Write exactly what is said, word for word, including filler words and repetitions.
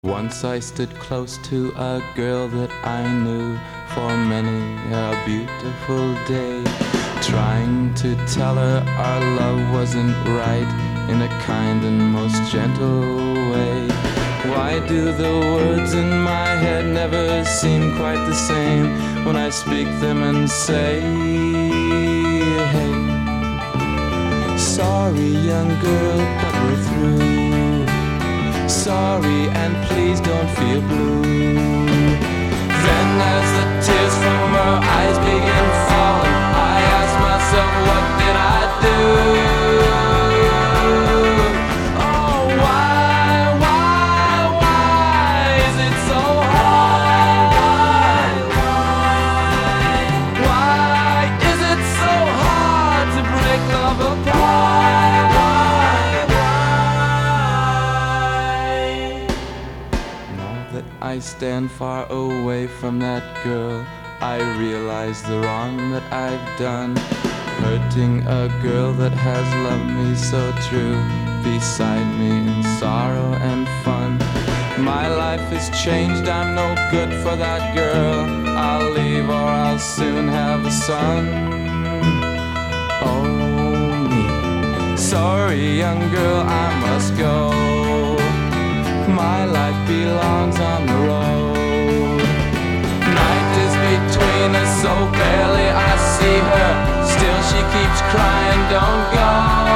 Once I stood close to a girl that I knew for many a beautiful day, trying to tell her our love wasn't right in a kind and most gentle way. Why do the words in my head never seem quite the same when I speak them and say, hey, sorry young girl, but we're through. Sorry, and please don't feel blue. Then as the tears from her eyes began falling, I asked myself, what did I do? Oh, why, why, why is it so hard? Why, why is it so hard to break love apart? I stand far away from that girl, I realize the wrong that I've done, hurting a girl that has loved me so true, beside me in sorrow and fun. My life has changed, I'm no good for that girl, I'll leave or I'll soon have a son. Oh me, sorry young girl, I must go. My life belongs on the road. Night is between us, so barely I see her. Still she keeps crying, don't go.